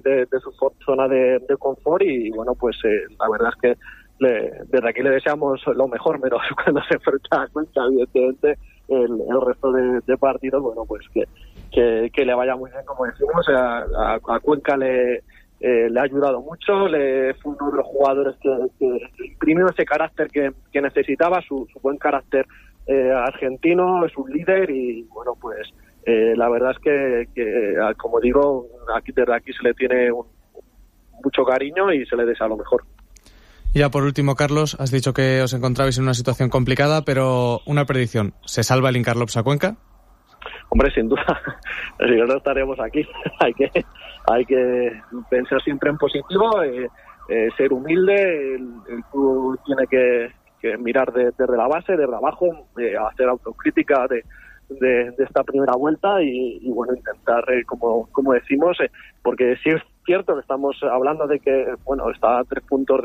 de su zona de confort y bueno, pues la verdad es que desde aquí le deseamos lo mejor, pero cuando se enfrenta a Cuenca, evidentemente el resto de partidos, bueno, pues que le vaya muy bien, como decimos. A Cuenca le ha ayudado mucho, fue uno de los jugadores que imprimió ese carácter que necesitaba, su buen carácter argentino, es un líder y bueno, pues la verdad es que como digo, desde aquí se le tiene mucho cariño y se le desea lo mejor. Y ya por último, Carlos, has dicho que os encontrabais en una situación complicada, pero una predicción, ¿se salva el Incarlops a Cuenca? Hombre, sin duda, si no estaremos aquí. Hay que pensar siempre en positivo, ser humilde, el club tiene que mirar desde la base, desde abajo, hacer autocrítica de esta primera vuelta y bueno, intentar, como decimos, porque sí es cierto que estamos hablando de que, bueno, está a 3 puntos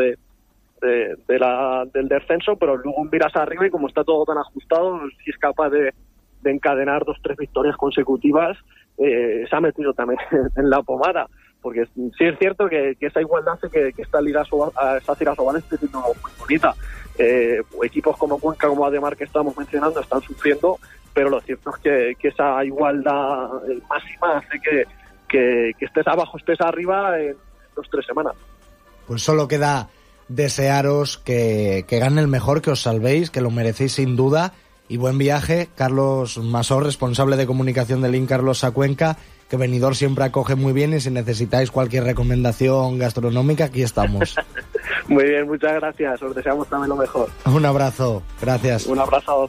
del descenso, pero luego miras arriba y como está todo tan ajustado, si es capaz de encadenar 2-3 victorias consecutivas, se ha metido también en la pomada, porque sí es cierto que esa igualdad hace que esta Liga Sacyr-Asobal esté siendo muy bonita. Equipos como Cuenca, como Ademar, que estamos mencionando, están sufriendo, pero lo cierto es que esa igualdad máxima hace que estés abajo, estés arriba en 2-3 semanas. Pues solo queda desearos que gane el mejor, que os salvéis, que lo merecéis sin duda, y buen viaje. Carlos Masó, responsable de comunicación del Incarlops a Cuenca, que Benidorm siempre acoge muy bien, y si necesitáis cualquier recomendación gastronómica, aquí estamos. Muy bien, muchas gracias, os deseamos también lo mejor. Un abrazo, gracias. Un abrazo.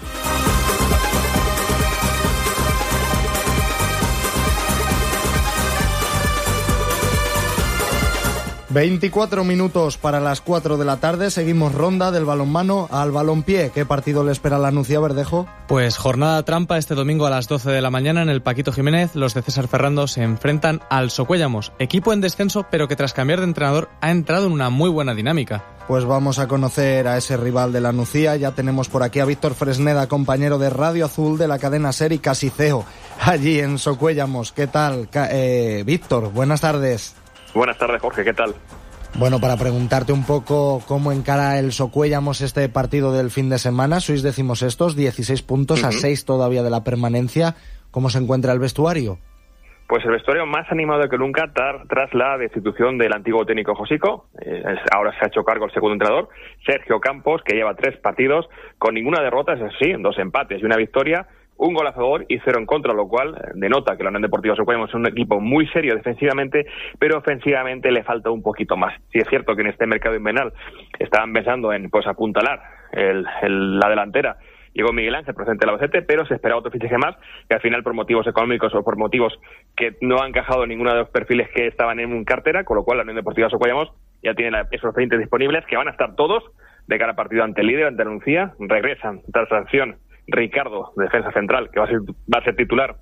24 minutos para las 4 de la tarde, seguimos ronda del balonmano al balonpié. ¿Qué partido le espera la Nucía, Verdejo? Pues jornada trampa este domingo a las 12 de la mañana en el Paquito Jiménez. Los de César Ferrando se enfrentan al Socuéllamos, equipo en descenso pero que tras cambiar de entrenador ha entrado en una muy buena dinámica. Pues vamos a conocer a ese rival de la Nucía. Ya tenemos por aquí a Víctor Fresneda, compañero de Radio Azul de la cadena SER y casi CEO allí en Socuéllamos. ¿Qué tal, Víctor? Buenas tardes. Buenas tardes, Jorge, ¿qué tal? Bueno, para preguntarte un poco cómo encara el Socuéllamos este partido del fin de semana. Sois decimosextos, 16 puntos a 6 todavía de la permanencia. ¿Cómo se encuentra el vestuario? Pues el vestuario más animado que nunca tras la destitución del antiguo técnico Josico. Ahora se ha hecho cargo el segundo entrenador, Sergio Campos, que lleva 3 partidos con ninguna derrota, es así, 2 empates y una victoria, 1 gol a favor y 0 en contra, lo cual denota que la Unión Deportiva Socuéllamos es un equipo muy serio defensivamente, pero ofensivamente le falta un poquito más. Sí es cierto que en este mercado invernal estaban pensando en apuntalar la delantera. Llegó Miguel Ángel, procedente del Albacete, pero se esperaba otro fichaje más, que al final por motivos económicos o por motivos que no han encajado ninguno de los perfiles que estaban en cartera, con lo cual la Unión Deportiva Socuéllamos ya tiene esos 20 disponibles, que van a estar todos de cara al partido ante el líder, ante la Nucía. Regresan tras sanción Ricardo, de defensa central, que va a ser titular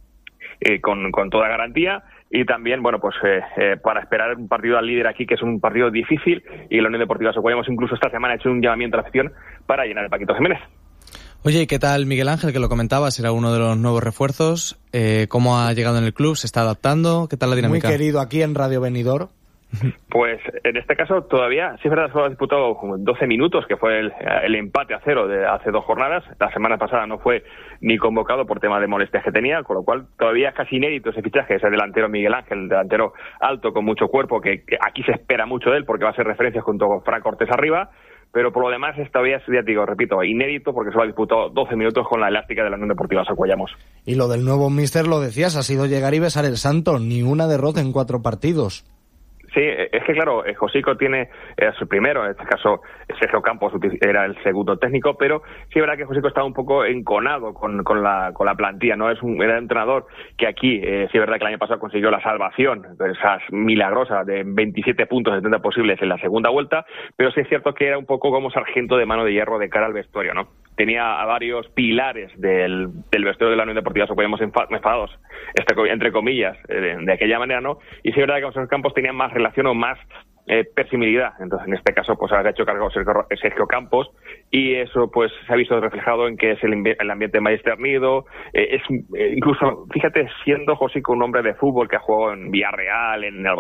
con toda garantía, y también, bueno, pues para esperar un partido al líder aquí, que es un partido difícil, y la Unión Deportiva Socuéllamos incluso esta semana ha hecho un llamamiento a la afición para llenar el Paquito Jiménez. Oye, ¿y qué tal Miguel Ángel, que lo comentabas, era uno de los nuevos refuerzos? ¿Cómo ha llegado en el club? ¿Se está adaptando? ¿Qué tal la dinámica? Muy querido aquí en Radio Benidorm. Pues en este caso todavía, sí es verdad, solo ha disputado 12 minutos, que fue el empate a 0 de hace 2 jornadas. La semana pasada no fue ni convocado por tema de molestias que tenía, con lo cual todavía es casi inédito ese fichaje, ese delantero Miguel Ángel, delantero alto con mucho cuerpo, que aquí se espera mucho de él porque va a ser referencia junto con Fran Cortés arriba. Pero por lo demás, todavía es, ya te digo, repito, inédito, porque solo ha disputado 12 minutos con la elástica de la Unión Deportiva Socuéllamos. Y lo del nuevo míster, lo decías, ha sido llegar y besar el santo, ni una derrota en 4 partidos. Sí, es que claro, Josico era su primero, en este caso Sergio Campos era el segundo técnico, pero sí es verdad que Josico estaba un poco enconado con la plantilla, ¿no? Era un entrenador que aquí, sí es verdad que el año pasado consiguió la salvación, esa milagrosa de 27 puntos de 30 posibles en la segunda vuelta, pero sí es cierto que era un poco como sargento de mano de hierro de cara al vestuario, ¿no? Tenía a varios pilares del vestuario de la Unión Deportiva Socuéllamos enfadados, entre comillas, de aquella manera, ¿no? Y sí es verdad que con Sergio Campos tenía más relación o más persimilidad. Entonces, en este caso, pues ha hecho cargo Sergio Campos, y eso pues se ha visto reflejado en que es el ambiente más discernido. Incluso, fíjate, siendo Josico un hombre de fútbol que ha jugado en Villarreal, en